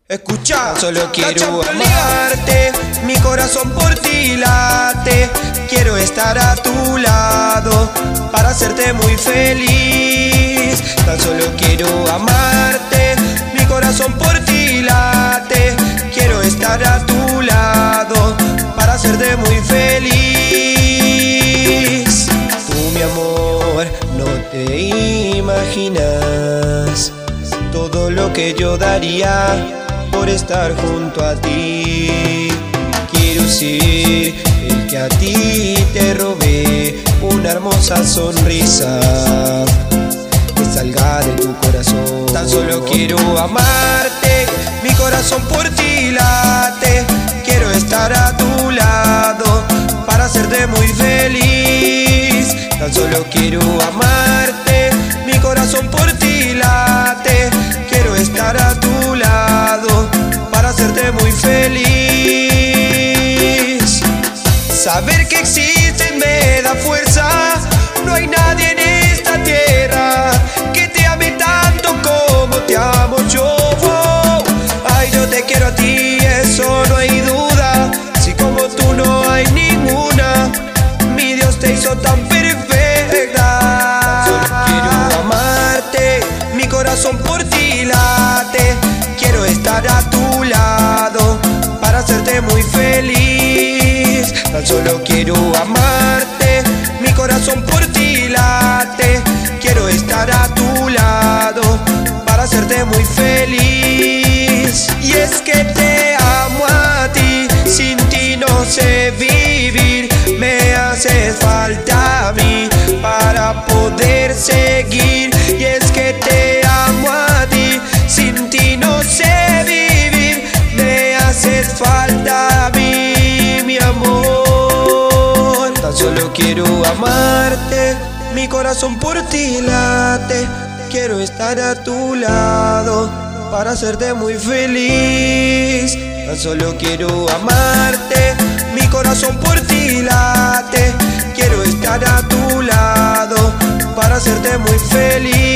Escucha, solo quiero amarte, mi corazón por ti late. Quiero estar a tu lado para hacerte muy feliz. Tan solo quiero amarte, mi corazón por ti late. Quiero estar a tu lado para hacerte muy feliz. Tú, mi amor, no te imaginas todo lo que yo daría por estar junto a ti. Quiero ser el que a ti te robé una hermosa sonrisa que salga de tu corazón. Tan solo quiero amarte, mi corazón por ti late. Quiero estar a tu lado para hacerte muy feliz. Tan solo quiero amarte, mi corazón por ti late. Quiero estar a tu lado para hacerte muy feliz. Saber que existes me da fuerza. No hay nadie en esta tierra que te ame tanto como te amo yo. Ay, yo te quiero a ti, eso no hay duda. Si como tú no hay ninguna, mi Dios te hizo tan perfecta. Solo quiero amarte, mi corazón por ti late. Quiero estar a tu lado para hacerte muy feliz. Tan solo quiero amarte, mi corazón por ti late. Quiero estar a tu lado para hacerte muy feliz. Y es que te amo a ti, sin ti no sé vivir. Me haces falta a mí para poder seguir. Y es que te amo a ti, sin ti no sé vivir. Me haces falta a mí, mi amor. Tan solo quiero amarte, mi corazón por ti late. Quiero estar a tu lado para hacerte muy feliz. Tan solo quiero amarte, mi corazón por ti late. Quiero estar a tu lado para hacerte muy feliz.